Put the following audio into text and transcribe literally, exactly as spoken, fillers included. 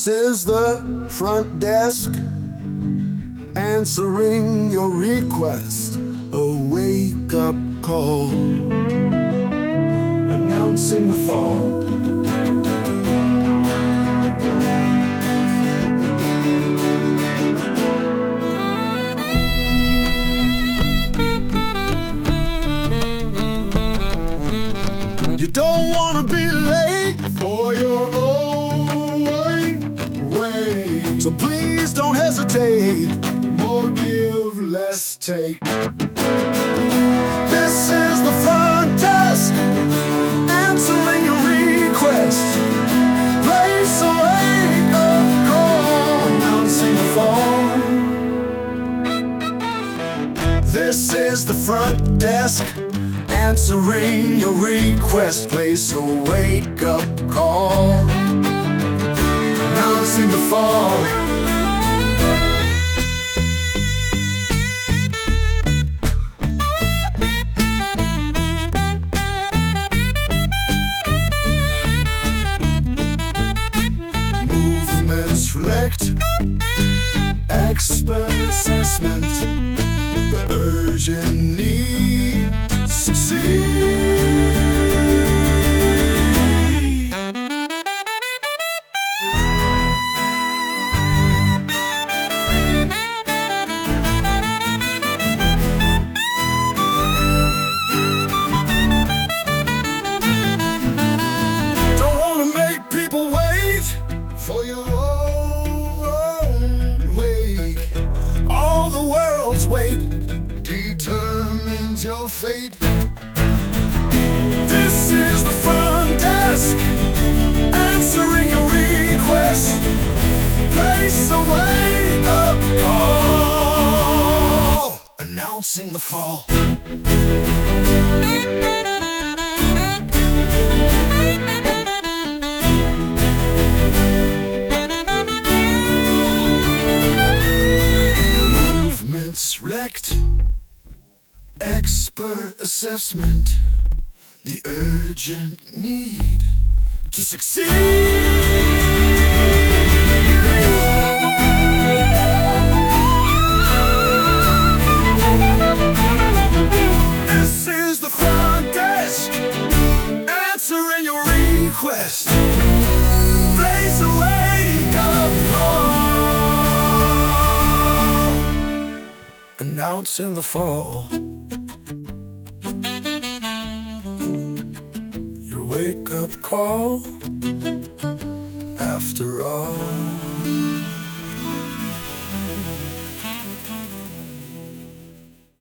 This is the front desk, answering your request. A wake-up call, announcing the fall. You don't wanna be late for your own way, way. So please don't hesitate. More give, less take. This is the front desk, answering your request. Place a wake-up call, announcing the fall. This is the front desk, answering your request. Place a wake-up call, announcing the fall. Movements reflect, expert assessment, the urgent need to succeed. Don't wanna make people wait for your own wake. All the world's weight determines your fate. This is the front desk, answering your request. Place a wake-up call, announcing the fall. Movements wrecked, expert assessment, the urgent need to succeed. This is the front desk, answering your request. Place a wake-up call, announcing the fall. Your wake-up call, after all.